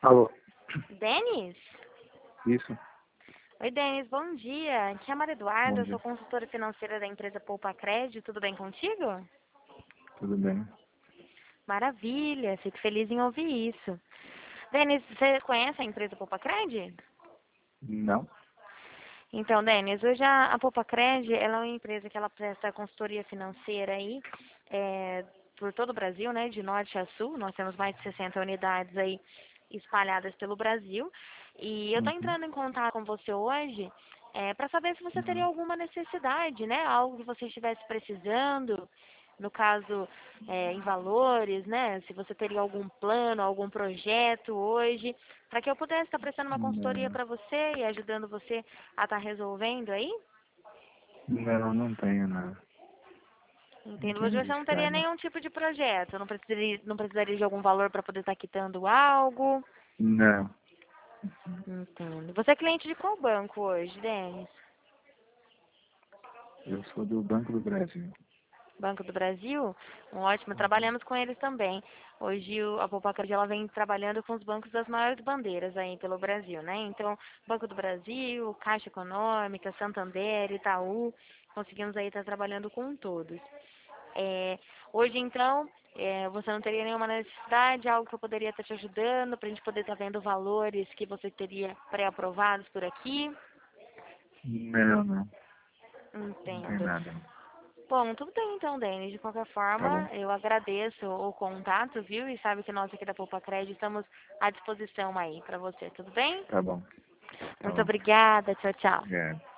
Alô, Denis? isso, Oi, Denis, bom dia. Aqui é a Maria bom Eduarda, eu dia, sou consultora financeira da empresa Poupa Crédito. Tudo bem contigo? tudo bem? Maravilha, fico feliz em ouvir isso. Denis, você conhece a empresa Poupa Crédito? Não? Então, Denis, hoje a Poupa Crédito, ela é uma empresa que ela presta consultoria financeira aí, por todo o Brasil, né, de norte a sul. Nós temos mais de 60 unidades aí espalhadas pelo Brasil. E eu estou Uhum, entrando em contato com você hoje para saber se você teria uhum. alguma necessidade, né, algo que você estivesse precisando, no caso, em valores, né, se você teria algum plano, algum projeto hoje, para que eu pudesse estar prestando uma consultoria Não, para você e ajudando você a estar resolvendo aí. não tenho nada. Não Entendo. tenho Hoje você não teria necessidade, não. nenhum tipo de projeto, não precisaria de algum valor para poder estar quitando algo. Não, Entendo. Você é cliente de qual banco hoje, Denis? eu sou do Banco do Brasil. Banco do Brasil? Ótimo, Uhum, trabalhamos com eles também. Hoje a Poupacar ela vem trabalhando com os bancos das maiores bandeiras aí pelo Brasil, né? Então, Banco do Brasil, Caixa Econômica, Santander, Itaú, conseguimos aí estar trabalhando com todos. É, hoje, então, você não teria nenhuma necessidade, algo que eu poderia estar te ajudando, para a gente poder estar vendo valores que você teria pré-aprovados por aqui? não tem Entendo. nada, não. Bom, tudo bem então, Denis. De qualquer Tá bom? forma, eu agradeço o contato, viu? E sabe que nós aqui da Poupa Crédito estamos à disposição aí para você, tudo bem? Tá bom, tá Muito bom. obrigada, tchau, tchau. Obrigado.